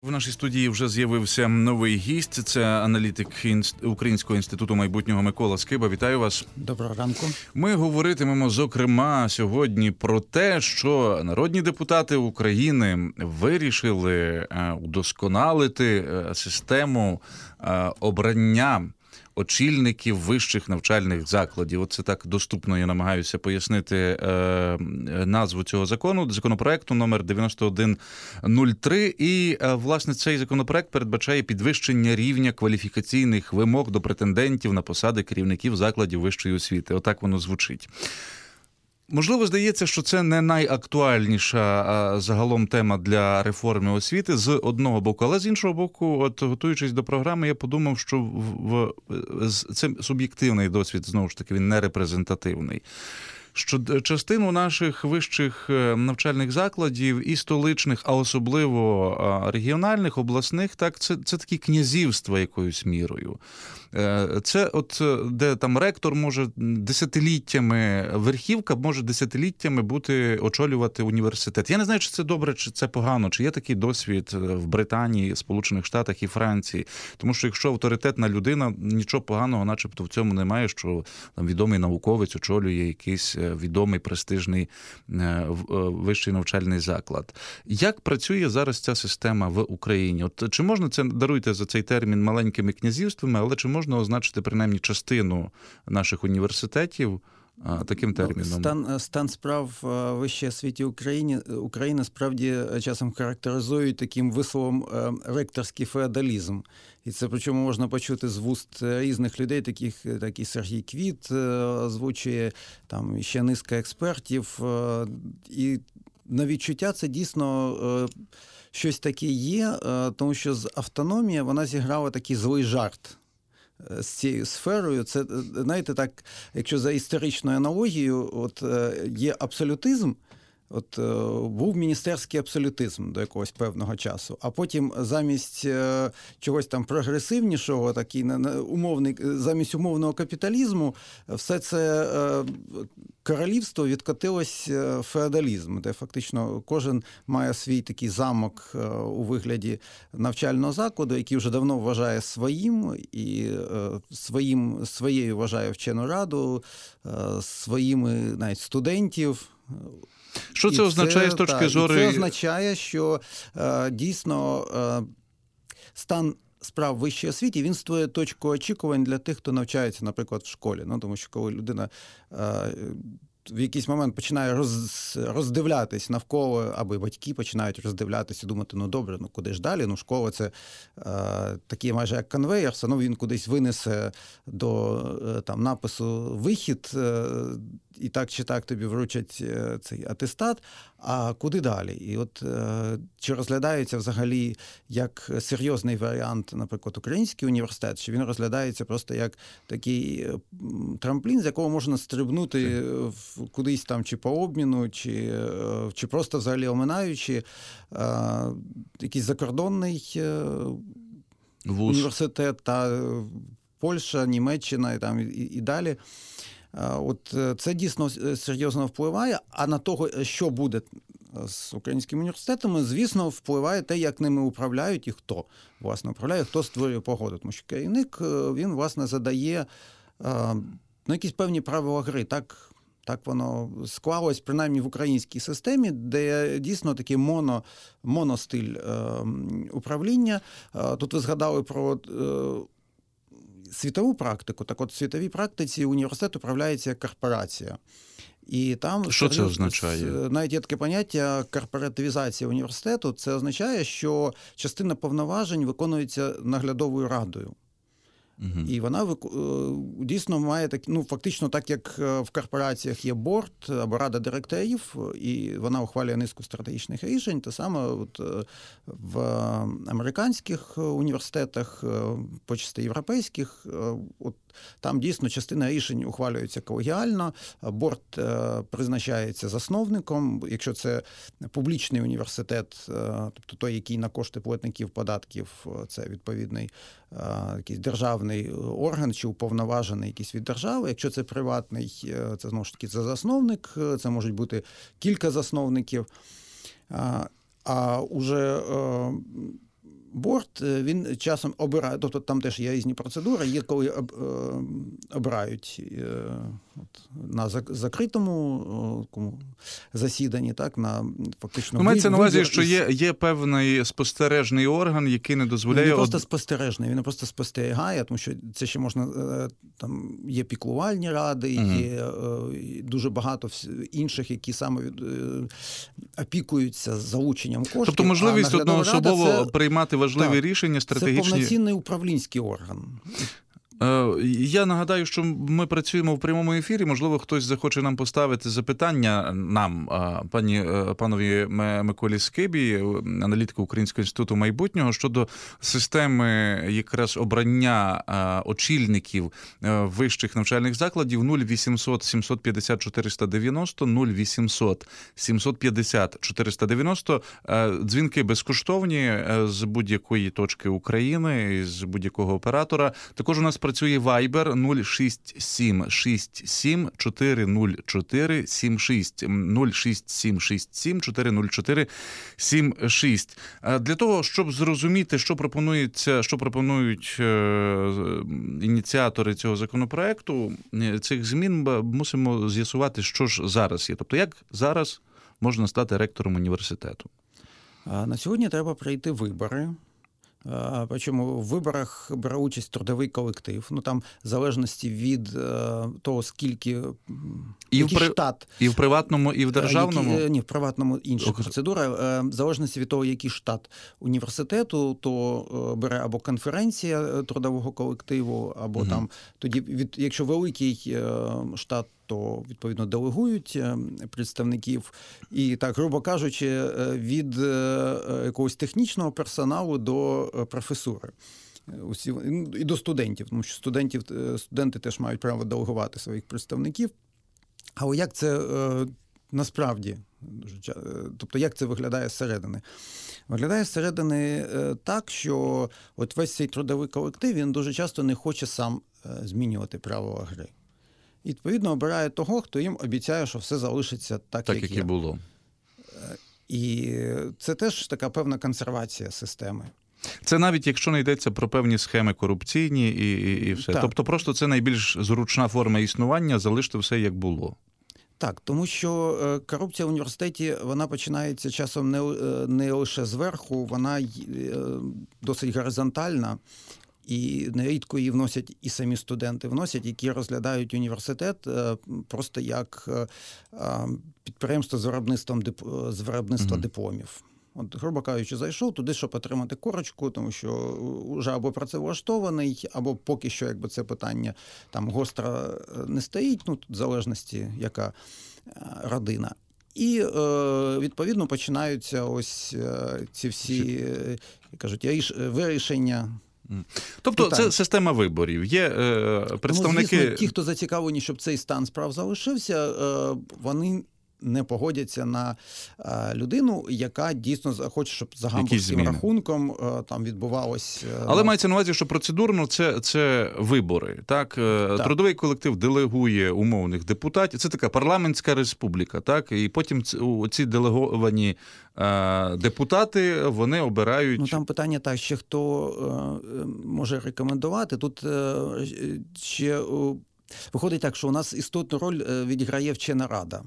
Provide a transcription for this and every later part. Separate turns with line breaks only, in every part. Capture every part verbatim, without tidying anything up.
В нашій студії вже з'явився новий гість. Це аналітик Українського інституту майбутнього Микола Скиба. Вітаю вас.
Доброго ранку.
Ми говоритимемо, зокрема, сьогодні про те, що народні депутати України вирішили удосконалити систему обрання очільників вищих навчальних закладів. Оце так доступно я намагаюся пояснити е, назву цього закону, законопроекту номер дев'яносто один нуль три. І, е, власне, цей законопроект передбачає підвищення рівня кваліфікаційних вимог до претендентів на посади керівників закладів вищої освіти. Отак воно звучить. Можливо, здається, що це не найактуальніша загалом тема для реформи освіти з одного боку, але з іншого боку, от готуючись до програми, я подумав, що в, в це суб'єктивний досвід, знову ж таки, він не репрезентативний. Що частину наших вищих навчальних закладів і столичних, а особливо регіональних, обласних, так, це, це такі князівства якоюсь мірою. Це от, де там ректор може десятиліттями, верхівка може десятиліттями бути, очолювати університет. Я не знаю, чи це добре, чи це погано, чи є такий досвід в Британії, Сполучених Штатах і Франції. Тому що якщо авторитетна людина, нічого поганого начебто в цьому немає, що там відомий науковець очолює якийсь відомий, престижний вищий навчальний заклад. Як працює зараз ця система в Україні? От чи можна це, даруйте за цей термін, маленькими князівствами, але чи можна означити принаймні частину наших університетів таким терміном?
Стан, стан справ в вищій освіті України, України справді часом характеризують таким висловом ректорський феодалізм. І це причому можна почути з вуст різних людей, таких як і Сергій Квіт озвучує, там ще низка експертів. І на відчуття це дійсно щось таке є, тому що з автономії вона зіграла такий злий жарт з цією сферою. Це, знаєте, так, якщо за історичною аналогією, от є абсолютизм, от був міністерський абсолютизм до якогось певного часу, а потім замість чогось там прогресивнішого, такий умовний, замість умовного капіталізму, все це королівство відкотилось в феодалізм, де фактично кожен має свій такий замок у вигляді навчального закладу, який вже давно вважає своїм, і своїм, своєю вважає вчену раду, своїми навіть студентів.
Що це і означає це, з точки
та,
зору?
Це означає, що е, дійсно е, стан справ в вищій освіті, він створює точку очікувань для тих, хто навчається, наприклад, в школі. Ну, тому що коли людина е, в якийсь момент починає роз, роздивлятись навколо, або батьки починають роздивлятися і думати, ну добре, ну куди ж далі? Ну школа це е, такий майже як конвейер, все одно він кудись винесе до е, там, напису вихід, е, і так чи так тобі вручать цей атестат, а куди далі? І от чи розглядається взагалі як серйозний варіант, наприклад, Український університет, чи він розглядається просто як такий трамплін, з якого можна стрибнути кудись там чи по обміну, чи, чи просто взагалі оминаючи якийсь закордонний
Вуз.
Університет, та Польща, Німеччина і, там, і, і далі. От це дійсно серйозно впливає, а на того, що буде з українськими університетами, звісно, впливає те, як ними управляють і хто, власне, управляє, хто створює погоду. Тому що керівник, він, власне, задає ну, якісь певні правила гри. Так, так воно склалось, принаймні в українській системі, де дійсно такий моно, моностиль управління. Тут ви згадали про світову практику. Так от, в світовій практиці університет управляється як корпорація. І там,
що це означає?
Навіть є таке поняття корпоративізація університету. Це означає, що частина повноважень виконується наглядовою радою. Угу. І вона дійсно має так, ну фактично так, як в корпораціях є борд або рада директорів, і вона ухвалює низку стратегічних рішень, те саме от в американських університетах, почасти європейських, от там дійсно частина рішень ухвалюється колегіально, борд призначається засновником, якщо це публічний університет, тобто той, який на кошти платників податків, це відповідний якийсь державний орган чи уповноважений якийсь від держави. Якщо це приватний, це знову ж таки це засновник, це можуть бути кілька засновників. А уже борд, він часом обирає, тобто там теж є різні процедури, є коли об, обирають от, на закритому засіданні, так, на фактично...
Ну, мається на увазі,
вибір
що
із...
є, є певний спостережний орган, який не дозволяє...
Він не просто спостережний, він не просто спостерігає, тому що це ще можна, там є піклувальні ради, угу. є дуже багато інших, які саме опікуються залученням коштів.
Тобто можливість одноособово
це...
приймати важливі
так,
рішення, стратегічні...
Це повноцінний управлінський орган.
Я нагадаю, що ми працюємо в прямому ефірі. Можливо, хтось захоче нам поставити запитання нам, пані панові Миколі Скибі, аналітику Українського інституту майбутнього, щодо системи якраз обрання очільників вищих навчальних закладів. Нуль вісімсот сімсот п'ятдесят чотириста дев'яносто, нуль вісімсот сімсот п'ятдесят чотириста дев'яносто. Дзвінки безкоштовні з будь-якої точки України, з будь-якого оператора. Також у нас працює Viber нуль шість сім шість сім чотири нуль чотири сім шість, нуль шість сім шість сім чотири нуль чотири сім шість. Для того, щоб зрозуміти, що пропонується, що пропонують ініціатори цього законопроекту, цих змін, мусимо з'ясувати, що ж зараз є. Тобто, як зараз можна стати ректором університету?
На сьогодні треба пройти вибори. Причому в виборах бере участь трудовий колектив. Ну там в залежності від е, того, скільки
і
в, при... штат.
І в приватному, і в державному?
Які, ні, в приватному інша Ок... процедура. Е, в залежності від того, який штат університету, то е, бере або конференція трудового колективу, або угу. там тоді, від, якщо великий е, штат, то, відповідно, делегують представників. І, так, грубо кажучи, від якогось технічного персоналу до професури. Усі, і до студентів, тому що студентів, студенти теж мають право делегувати своїх представників. Але як це насправді, тобто як це виглядає зсередини? Виглядає зсередини так, що от весь цей трудовий колектив, він дуже часто не хоче сам змінювати правила гри. І, відповідно, обирає того, хто їм обіцяє, що все залишиться так,
так
як,
як
є.
і було.
І це теж така певна консервація системи.
Це навіть якщо не йдеться про певні схеми корупційні і, і, і все. Так. Тобто просто це найбільш зручна форма існування, залишити все як було.
Так, тому що корупція в університеті, вона починається часом не, не лише зверху, вона досить горизонтальна. І нерідко її вносять і самі студенти вносять, які розглядають університет просто як підприємство з виробництвом, з виробництва mm-hmm. дипломів. От, грубо кажучи, зайшов туди, щоб отримати корочку, тому що вже або працевлаштований, або поки що якби це питання там гостро не стоїть, ну, в залежності, яка родина. І, відповідно, починаються ось ці всі, як кажуть, вирішення.
Тобто
питання.
Це система виборів. Є е, представники...
Тому, звісно, ті, хто зацікавлені, щоб цей стан справ залишився, е, вони не погодяться на е, людину, яка дійсно хоче, щоб за гамбурзьким рахунком е, там відбувалось... Е,
Але на... мається на увазі, що процедурно це, це вибори. Так? так? Трудовий колектив делегує умовних депутатів. Це така парламентська республіка. Так? І потім ці делеговані е, депутати, вони обирають...
Ну, там питання так, ще хто е, може рекомендувати. Тут е, ще е, виходить так, що у нас істотну роль відіграє вчена рада.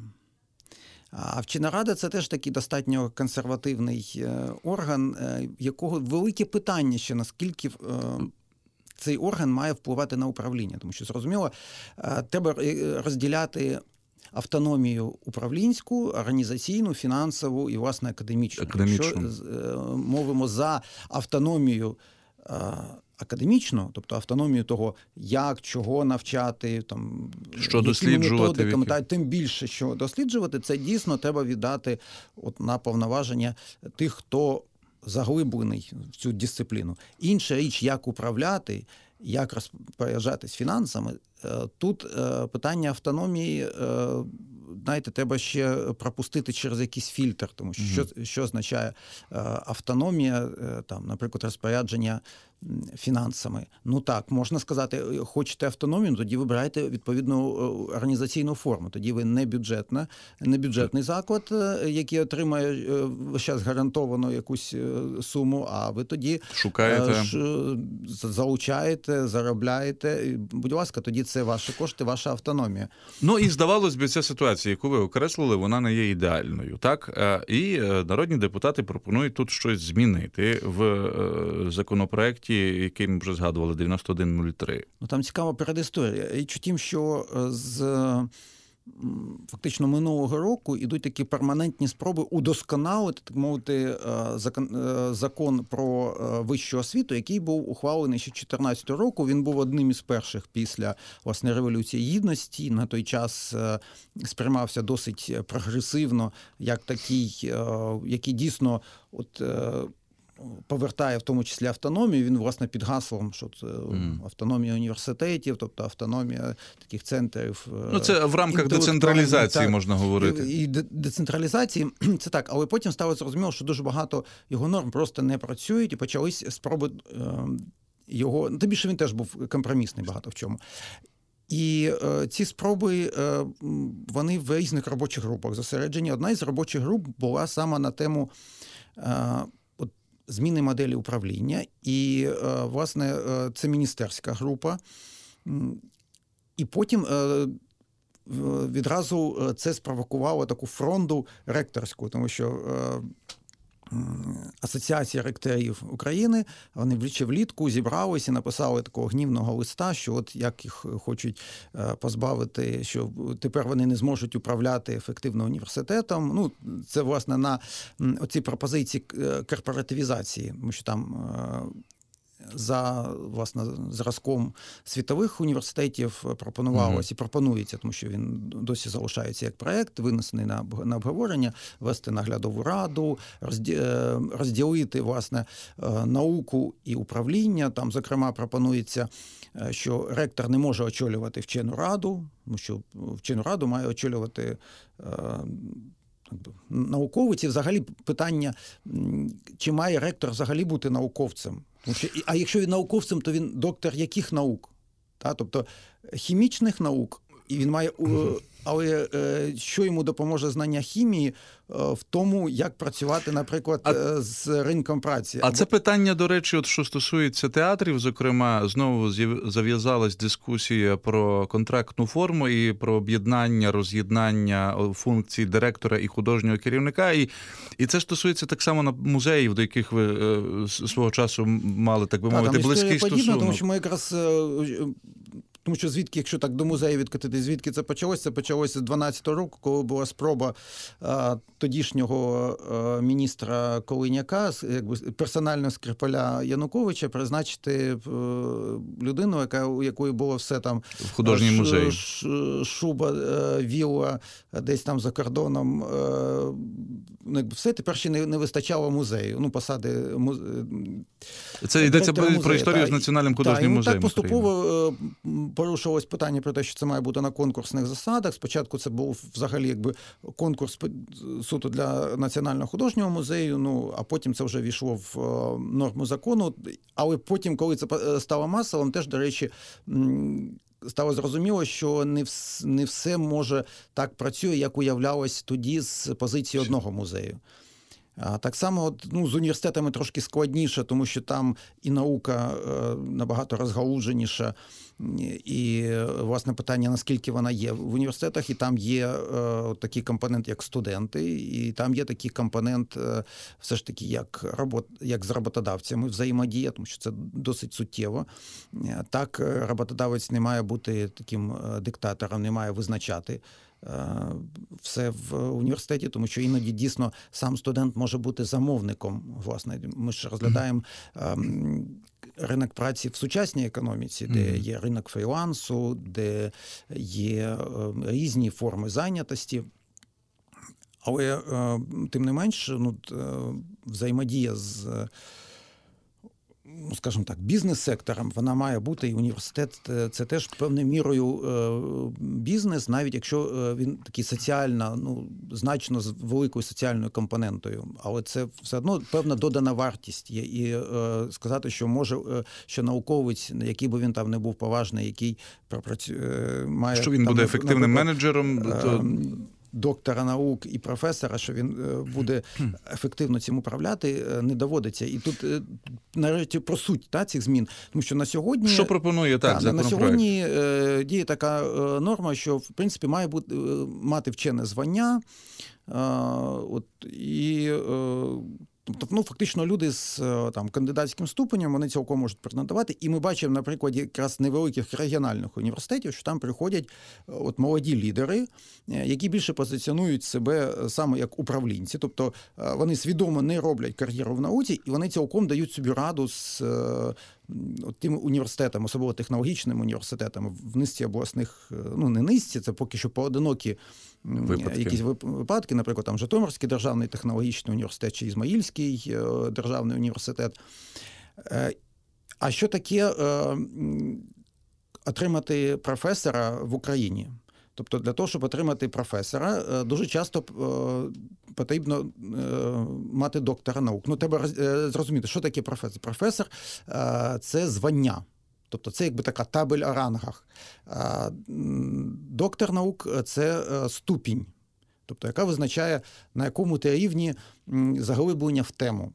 А вчена рада – це теж такий достатньо консервативний орган, якого велике питання ще, наскільки цей орган має впливати на управління. Тому що, зрозуміло, треба розділяти автономію управлінську, організаційну, фінансову і, власне, академічну.
Академічну.
Якщо мовимо за автономію академічно, тобто автономію того, як, чого навчати, там,
що досліджувати,
методиками, та, тим більше, що досліджувати, це дійсно треба віддати от, на повноваження тих, хто заглиблений в цю дисципліну. Інша річ, як управляти, як розпоряджатись фінансами, тут питання автономії знаєте, треба ще пропустити через якийсь фільтр, тому що
Мгм.
що, що означає е, автономія, е, там, наприклад, розпорядження м, фінансами. Ну так, можна сказати, е, хочете автономію, ну, тоді вибирайте відповідну е, організаційну форму. Тоді ви не бюджетна, не бюджетний заклад, е, який отримає е, весь час гарантовано якусь е, суму, а ви тоді
Шукаєте.
е, ж, е, з- залучаєте, заробляєте. І, будь ласка, тоді це ваші кошти, ваша автономія.
Ну і здавалось би, ця ситуація, яку ви окреслили, вона не є ідеальною, так? Е, І е, народні депутати пропонують тут щось змінити в е, законопроекті, який ми вже згадували, дев'яносто один нуль три.
Ну, там цікава передісторія. Річ у тім, що е, з м, фактично минулого року ідуть такі перманентні спроби удосконалити, так мовити, е, закон, е, закон про е, вищу освіту, який був ухвалений ще чотирнадцятого року. Він був одним із перших після, власне, Революції Гідності. На той час е, сприймався досить прогресивно, як такий, е, який дійсно от, е, повертає в тому числі автономію. Він, власне, під гаслом, що це
Мгм.
автономія університетів, тобто автономія таких центрів. е,
Ну, це в рамках
інтелектуальної,
децентралізації
так,
можна говорити.
І де- децентралізації, це так, але потім стало зрозуміло, що дуже багато його норм просто не працюють, і почались спроби е, його, ну, тим більше він теж був компромісний багато в чому. І е, ці спроби, е, м, вони в різних робочих групах зосереджені. Одна із робочих груп була саме на тему е, от, зміни моделі управління. І, е, власне, е, це міністерська група. М, І потім е, в- відразу е, це спровокувало таку фронту ректорську, тому що е, м, Асоціація ректорів України, вони ще влітку зібралися і написали такого гнівного листа, що от як їх хочуть е, позбавити, що тепер вони не зможуть управляти ефективно університетом. Ну, це, власне, на м, оці пропозиції е, корпоративізації, тому що там е, за, власне, зразком світових університетів пропонувалось і пропонується, тому що він досі залишається як проект, винесений на, об- на обговорення, вести наглядову раду, розді- е, розділити, власне, е, науку і управління. Там, зокрема, пропонується, е, що ректор не може очолювати вчену раду, тому що вчену раду має очолювати е, якби, науковець. І взагалі питання, м, чи має ректор взагалі бути науковцем. Тому що, і- а якщо він науковцем, то він доктор яких наук? Та? Тобто хімічних наук, і він має, е, але е, що йому допоможе знання хімії е, в тому, як працювати, наприклад,
А-
е, з ринком праці.
А це питання, до речі, от що стосується театрів, зокрема, знову з'яв- зав'язалась дискусія про контрактну форму і про об'єднання, роз'єднання о, функцій директора і художнього керівника. І, і це стосується так само на музеїв, до яких ви е, с- свого часу м- мали, так би
Та,
мовити,
там
близький
історія подібна,
стосунок.
тому що ми якраз. е, Тому що звідки, якщо так до музею відкотити, звідки це почалося? Це почалося з дванадцятого року, коли була спроба а, тодішнього а, міністра Колиняка, с- якби персонального Скрипаля Януковича, призначити е, людину, яка, у якої було все там
В художній
ш-
музей.
ш- шуба, е, вілла, десь там за кордоном. е, ну, якби все тепер ще не, не вистачало музею. Ну, посади муз-
Це йдеться
директора
про
музею,
історію
та,
з Національним
та, і,
художнім
ну,
музеєм
Так
України.
поступово е, м, порушилось питання про те, що це має бути на конкурсних засадах. Спочатку це був взагалі якби конкурс по- суто для Національного художнього музею, ну, а потім це вже війшло в е, норму закону. Але потім, коли це е, стало масовим, теж, до речі, м, стало зрозуміло, що не, вс- не все може так працює, як уявлялось тоді з позиції одного музею. А так само от, ну, з університетами трошки складніше, тому що там і наука е, набагато розгалуженіша, і, е, власне, питання, наскільки вона є в університетах, і там є е, такий компонент, як студенти, і там є такий компонент, е, все ж таки, як, робот, як з роботодавцями взаємодія, тому що це досить суттєво. Е, Так, е, роботодавець не має бути таким е, диктатором, не має визначати все в університеті, тому що іноді дійсно сам студент може бути замовником. Власне, ми ж розглядаємо ем, ринок праці в сучасній економіці, де є ринок фрілансу, де є ем, різні форми зайнятості. Але е, тим не менш, ну, е, взаємодія з ну, скажімо так, бізнес-сектором, вона має бути, і університет – це теж певною мірою бізнес, навіть якщо він такий соціально, ну, значно з великою соціальною компонентою. Але це все одно певна додана вартість. І, і сказати, що може, що науковець, який би він там не був поважний, який має...
Що він
там,
буде ефективним менеджером, то...
доктора наук і професора, що він буде ефективно цим управляти, не доводиться. І тут нарешті про суть та, цих змін. Тому що на сьогодні...
Що пропонує так,
та,
законопроект?
На сьогодні е, діє така е, норма, що, в принципі, має бути, е, мати вчене звання. Е, от, і... Е, Тобто, ну, фактично, люди з там, кандидатським ступенем, вони цілком можуть претендувати. І ми бачимо на прикладі якраз невеликих регіональних університетів, що там приходять от, молоді лідери, які більше позиціонують себе саме як управлінці. Тобто, вони свідомо не роблять кар'єру в науці, і вони цілком дають собі раду з от, тими університетами, особливо технологічними університетами, в низці обласних, ну, не низці, це поки що поодинокі
Випадки.
якісь випадки, наприклад, там Житомирський державний технологічний університет чи Ізмаїльський державний університет. А що таке отримати професора в Україні? Тобто для того, щоб отримати професора, дуже часто потрібно мати доктора наук. Ну, треба зрозуміти, що таке професор. Професор – це звання. Тобто це якби така табель о рангах. Доктор наук – це ступінь, тобто яка визначає, на якому ти рівні заглиблення в тему.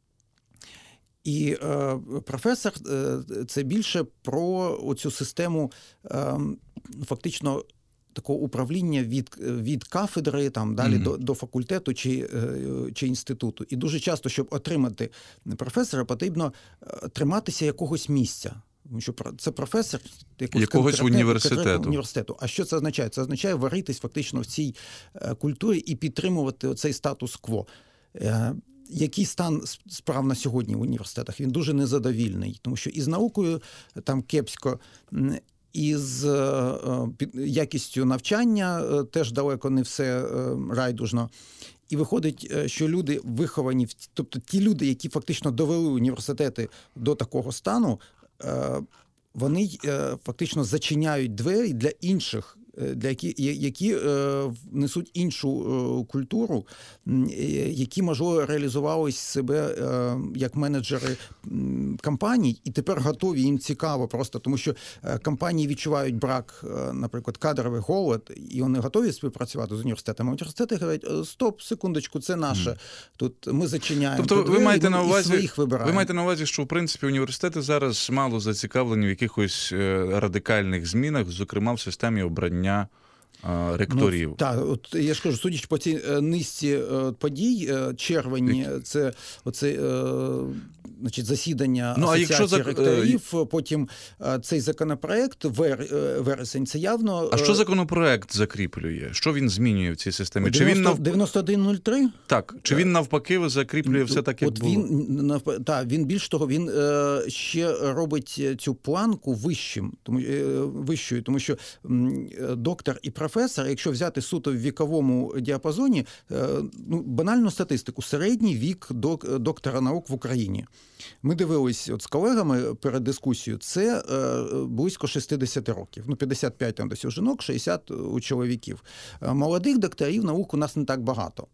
І е, професор е, – це більше про оцю систему е, фактично такого управління від, від кафедри, там, далі mm-hmm. до, до факультету чи, чи інституту. І дуже часто, щоб отримати професора, потрібно триматися якогось місця. Тому що це професор
якогось університету.
університету. А що це означає? Це означає варитись фактично в цій культурі і підтримувати оцей статус-кво. Який стан справ на сьогодні в університетах? Він дуже незадовільний, тому що із наукою там кепсько, із якістю навчання теж далеко не все райдужно. І виходить, що люди виховані, тобто ті люди, які фактично довели університети до такого стану, вони фактично зачиняють двері для інших, для які, які несуть іншу культуру, які, можливо, реалізувались себе як менеджери компаній, і тепер готові, їм цікаво просто, тому що компанії відчувають брак, наприклад, кадровий голод, і вони готові співпрацювати з університетами. Університети говорять, стоп, секундочку, це наше. Mm. Тут ми зачиняємо.
Тобто ви маєте на увазі,
своїх вибираємо.
Ви маєте на увазі, що, в принципі, університети зараз мало зацікавлені в якихось радикальних змінах, зокрема в системі обрання ректорів.
Ну, так, от я ж кажу, судячи по цій низці подій, червень – це оце, значить, засідання
ну,
асоціації
за...
ректорів, потім цей законопроект, вер... вересень, це явно...
А що законопроект закріплює? Що він змінює в цій системі? Чи він нав...
дев'яносто один нуль три?
Так. Чи він навпаки закріплює все так, як
от
було?
Він, нав... так, він більш того, він ще робить цю планку вищим, тому, вищою, тому що доктор і професор, якщо взяти суто в віковому діапазоні, ну, банальну статистику, середній вік док, доктора наук в Україні. Ми дивились от з колегами перед дискусією, це е, близько шістдесят років. Ну, п'ятдесят п'ять там десь у жінок, шістдесят у чоловіків. Молодих докторів наук у нас не так багато.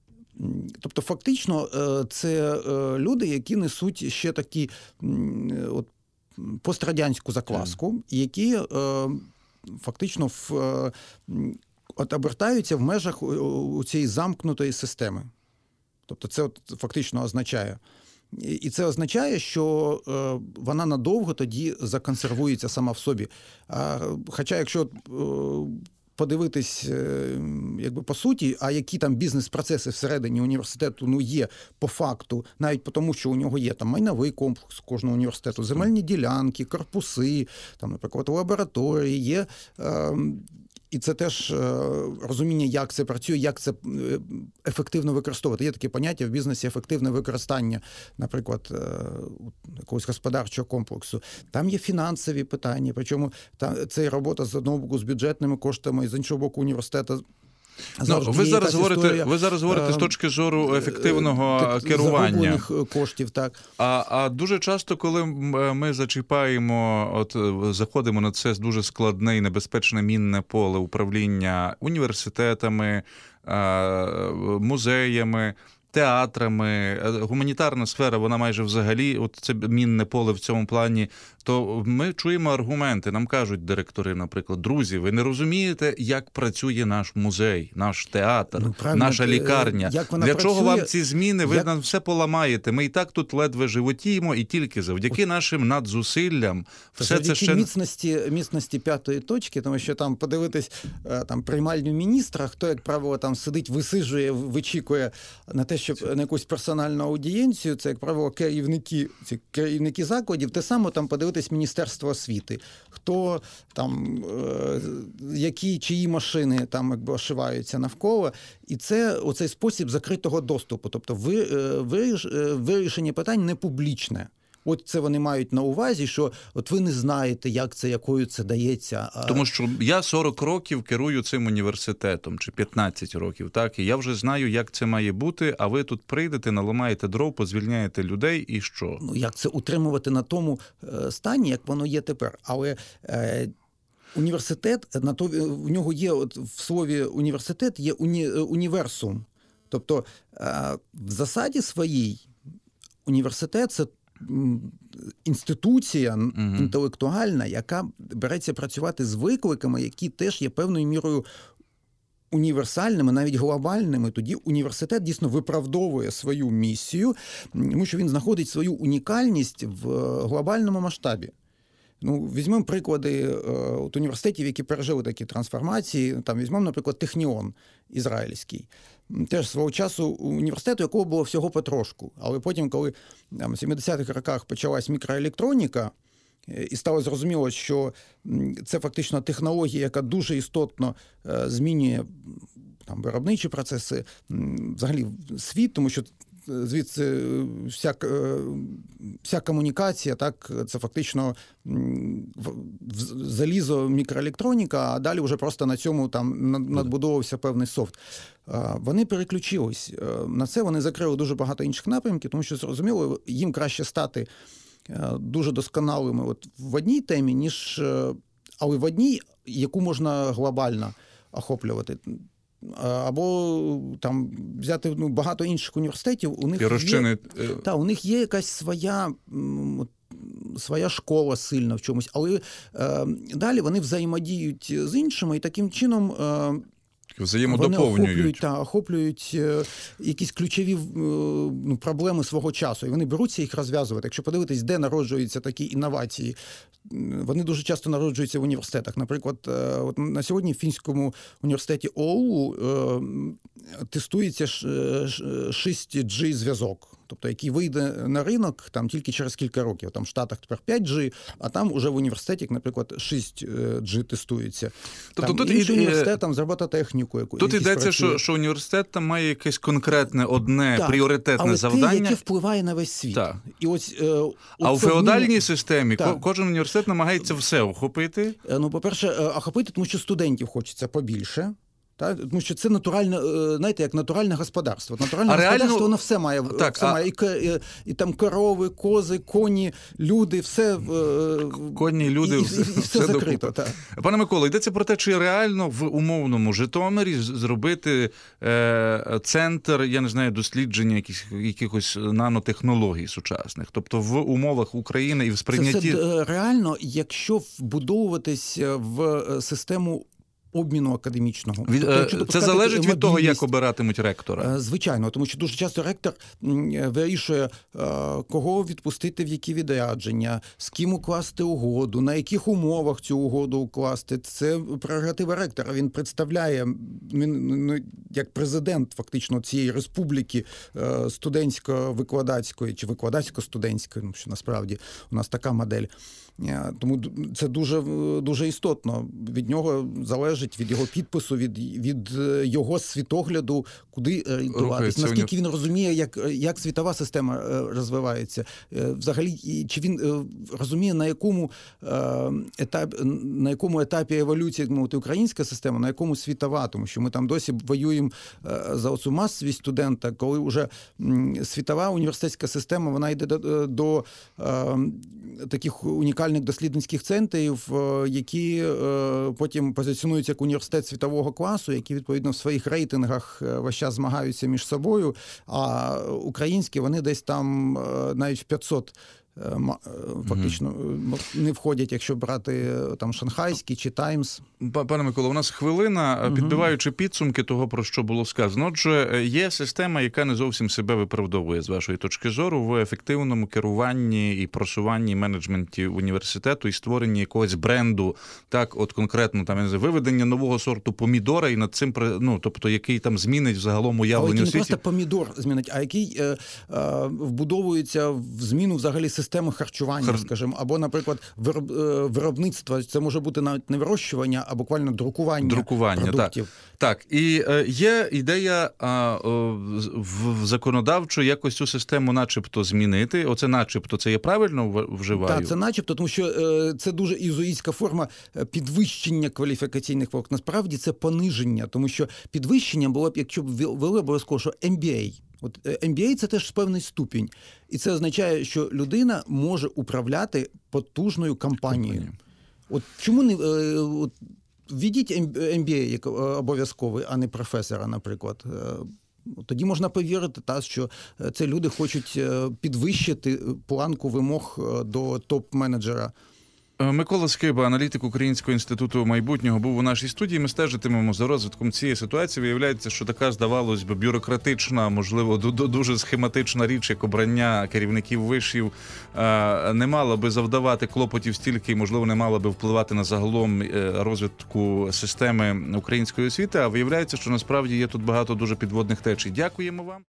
Тобто, фактично, е, це е, люди, які несуть ще такі е, от, пострадянську закваску, mm. які е, фактично в, е, от, обертаються в межах у цієї замкнутої системи. Тобто, це от, фактично означає. І це означає, що е, вона надовго тоді законсервується сама в собі. А, хоча, якщо е, подивитись, е, якби по суті, а які там бізнес-процеси всередині університету ну, є по факту, навіть по тому, що у нього є там майновий комплекс кожного університету, земельні ділянки, корпуси, там, наприклад, лабораторії, є... Е, І це теж розуміння, як це працює, як це ефективно використовувати. Є таке поняття в бізнесі ефективне використання, наприклад, якогось господарчого комплексу. Там є фінансові питання, причому там, це робота з одного боку з бюджетними коштами, і з іншого боку університету
Ну, ви,
є
зараз
якась
говорите,
історія,
ви зараз говорите
е,
з точки зору ефективного
так,
керування.
загублених коштів, так.
А, а дуже часто, коли ми зачіпаємо, от заходимо на це дуже складне і небезпечне мінне поле управління університетами, музеями, театрами, гуманітарна сфера, вона майже взагалі, от це мінне поле в цьому плані, то ми чуємо аргументи. Нам кажуть директори, наприклад, друзі, ви не розумієте, як працює наш музей, наш театр,
ну,
наша лікарня.
Як вона
Для
працює,
чого вам ці зміни? Ви
як...
нам все поламаєте. Ми і так тут ледве животіємо, і тільки завдяки нашим надзусиллям все
завдяки
це ще...
міцності, міцності п'ятої точки, тому що там подивитись там приймальню міністра, хто, як правило, там сидить, висижує, вичікує на те, щоб на якусь персональну аудієнцію, це, як правило, керівники, ці керівники закладів, те саме там подивитись Міністерство освіти, хто там, е, які, чиї машини там якби ошиваються навколо, і це оцей спосіб закритого доступу, тобто ви, е, виріш, е, вирішення питань не публічне. От це вони мають на увазі, що от ви не знаєте, як це, якою це дається.
Тому що я сорок років керую цим університетом, чи п'ятнадцять років, так, і я вже знаю, як це має бути, а ви тут прийдете, наламаєте дров, позвільняєте людей, і що?
Ну, як це утримувати на тому е, стані, як воно є тепер. Але е, університет, на то, в нього є, от в слові університет є уні, універсум. Тобто, е, в засаді своїй університет – це інституція uh-huh. інтелектуальна, яка береться працювати з викликами, які теж є певною мірою універсальними, навіть глобальними. Тоді університет дійсно виправдовує свою місію, тому що він знаходить свою унікальність в глобальному масштабі. Ну, візьмемо приклади е, от університетів, які пережили такі трансформації. Там візьмемо, наприклад, Техніон ізраїльський. Теж свого часу університету, якого було всього потрошку. Але потім, коли там, в сімдесятих роках почалась мікроелектроніка, і стало зрозуміло, що це фактично технологія, яка дуже істотно е, змінює там, виробничі процеси, взагалі світ, тому що звідси вся, вся комунікація, так, це фактично залізо, мікроелектроніка, а далі вже просто на цьому там надбудовувався певний софт. Вони переключились на це, вони закрили дуже багато інших напрямків, тому що, зрозуміло, їм краще стати дуже досконалими от в одній темі, ніж, але в одній, яку можна глобально охоплювати. Або там взяти ну, багато інших університетів, у них, є, та, у них є якась своя, своя школа сильна в чомусь, але е, далі вони взаємодіють з іншими і таким чином е,
взаємодоповнюють.
Вони охоплюють, та, охоплюють е, якісь ключові е, ну, проблеми свого часу, і вони беруться їх розв'язувати. Якщо подивитись, де народжуються такі інновації, вони дуже часто народжуються в університетах. Наприклад, е, от на сьогодні в Фінському університеті ОУ е, тестується шість джі зв'язок. Тобто, який вийде на ринок там тільки через кілька років. Там в Штатах тепер п'ять джі, а там уже в університеті, наприклад, шість джі тестується. Тобто, там тут інший і... університет там з робототехнікою.
Тут йдеться, що, що університет там має якесь конкретне одне так, пріоритетне
але
завдання.
Але те, яке впливає на весь світ.
Так.
І ось, е,
а у феодальній ньому... системі так. кожен університет намагається все охопити?
Ну, по-перше, охопити, тому що студентів хочеться побільше. Так? Тому що це натуральне, знаєте, як натуральне господарство. Натуральне
а
господарство,
реально...
воно все має.
Так,
все
а...
має. І, і, і там корови, кози, коні, люди, все...
Коні, люди,
і, і, і, і все, все закрито. Так.
Пане Миколо, йдеться про те, чи реально в умовному Житомирі зробити е, центр, я не знаю, дослідження яких, якихось нанотехнологій сучасних. Тобто в умовах України і в сприйнятті...
Це все реально, якщо вбудовуватись в систему обміну академічного.
Від, тобто, це залежить від того, як обиратимуть ректора?
Звичайно, тому що дуже часто ректор вирішує, кого відпустити в які відрядження, з ким укласти угоду, на яких умовах цю угоду укласти. Це прерогатива ректора. Він представляє, він, як президент фактично цієї республіки студентсько-викладацької чи викладацько-студентської, ну, що насправді у нас така модель. Тому це дуже, дуже істотно. Від нього залежить залежить від його підпису, від, від його світогляду, куди орієнтуватись, наскільки він розуміє, як, як світова система розвивається. Взагалі, чи він розуміє, на якому етапі, на якому етапі еволюції, як мовити, українська система, на якому світова, тому що ми там досі воюємо за оцю масовість студента, коли вже світова університетська система, вона йде до, до таких унікальних дослідницьких центрів, які потім позиціонуються як університет світового класу, які, відповідно, в своїх рейтингах весь час змагаються між собою, а українські, вони десь там навіть в п'ятсот фактично mm-hmm. не входять, якщо брати там Шанхайський чи Таймс.
Пане Микола, у нас хвилина, mm-hmm. підбиваючи підсумки того, про що було сказано. Отже, є система, яка не зовсім себе виправдовує, з вашої точки зору, в ефективному керуванні і просуванні, і менеджменті університету і створенні якогось бренду, так, от конкретно там, я не знаю, виведення нового сорту помідора і над цим, ну, тобто, який там змінить взагалом уявлення у світі.
Не просто помідор змінить, а який е, е, вбудовується в зміну взагалі системи харчування, Хар... скажімо, або, наприклад, вироб, виробництва. Це може бути навіть не вирощування, а буквально друкування,
друкування продуктів. Так. так, і е, є ідея е, в, в законодавчо якось цю систему начебто змінити. Оце начебто, це я правильно вживаю?
Так, це начебто, тому що е, це дуже ізуїтська форма підвищення кваліфікаційних вимог. Насправді це пониження, тому що підвищення було б, якщо б ввели обов'язково, що ем бі ей. От ем бі ей – це теж певний ступінь. І це означає, що людина може управляти потужною компанією. От чому не от, введіть ем бі ей як обов'язковий, а не професора, наприклад. Тоді можна повірити, та, що це люди хочуть підвищити планку вимог до топ-менеджера.
Микола Скиба, аналітик Українського інституту майбутнього, був у нашій студії. Ми стежитимемо за розвитком цієї ситуації. Виявляється, що така, здавалось би, бюрократична, можливо, дуже схематична річ, як обрання керівників вишів, не мала би завдавати клопотів стільки, і, можливо, не мала би впливати на загалом розвитку системи української освіти. А виявляється, що насправді є тут багато дуже підводних течій. Дякуємо вам.